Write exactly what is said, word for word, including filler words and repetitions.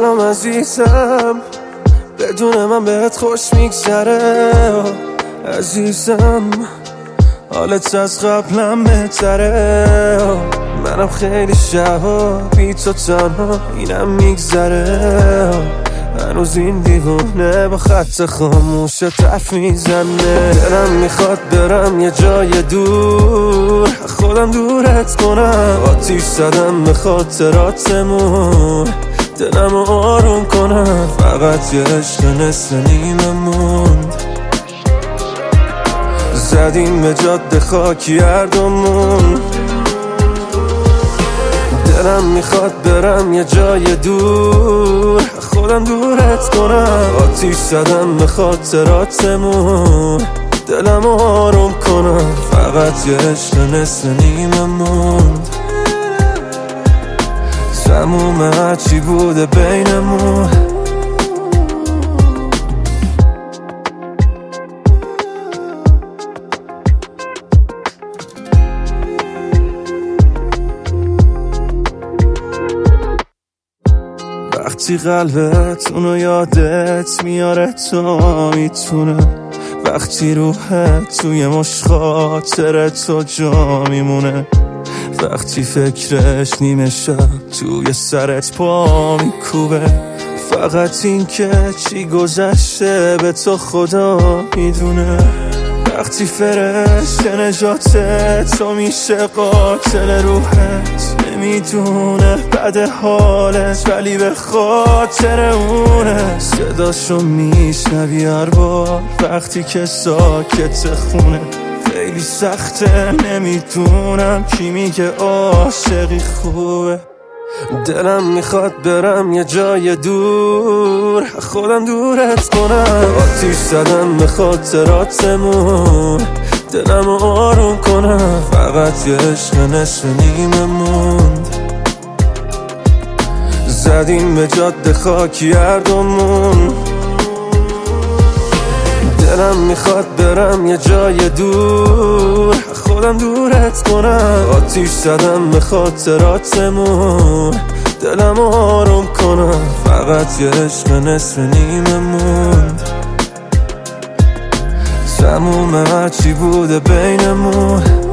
سلام عزیزم، بدون من بهت خوش میگذره عزیزم، حالت از قبلم بهتره. منم خیلی شبا بی تو تنها اینم میگذره، هنوز این دیوونه با خط خاموش حرف میزنه. دلم میخواد برم یه جای دور، خودم دورت کنم، آتیش زدم به خاطراتمون، دلم آروم کنم. فقط یه عشق نصف نیمه موند، زدیم به جاده خاکی هر دومون. دلم میخواد برم یه جای دور، خودم دورت کنم، آتیش زدم به خاطراتمون، دلم آروم کنم. فقط یه عشق نصف نیمه موند، تموم هرچی بوده بینمون. وقتی قلبت اونو یادت میاره تا میتونه، وقتی روحت توی مش خاطر تو جا میمونه، وقتی فکرش نیمه شب توی سرت پا میکوبه. فقط این که چی گذشته به تو خدا میدونه، وقتی فرشته نجات تو میشه قاتل روحت، نمیدونه بد حالت ولی به خاطر اونه. صداشو میشنوی هر بار وقتی که ساکت خونه، خیلی سخته نمیدونم کی میگه عاشقی خوبه. دلم میخواد برم یه جای دور، خودم دورت کنم، آتیش زدم به خاطراتمون، دلم آروم کنم. فقط یه عشق نصف نیمه موند، زدیم به جاده خاکی هر دومون. دلم میخواد برم یه جای دور، خودم دورت کنم، آتیش زدم به خاطراتمون، دلم آروم کنم. فقط یه عشق نصف نیمه موند، تموم هرچی بوده بینمون.